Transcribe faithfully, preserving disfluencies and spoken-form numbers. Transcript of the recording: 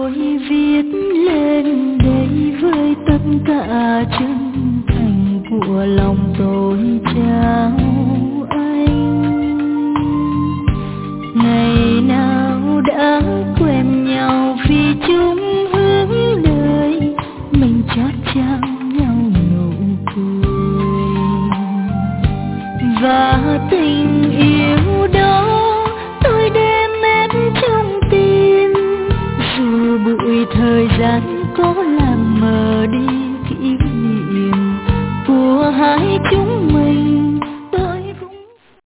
tôi viết lên đây với tất cả chân thành của lòng tôi trao anh. Ngày nào đã quen nhau vì chung hướng đời, mình chót trao nhau nụ cười. Và tình yêu đó tôi đem mét trong tim, dù bụi thời gian có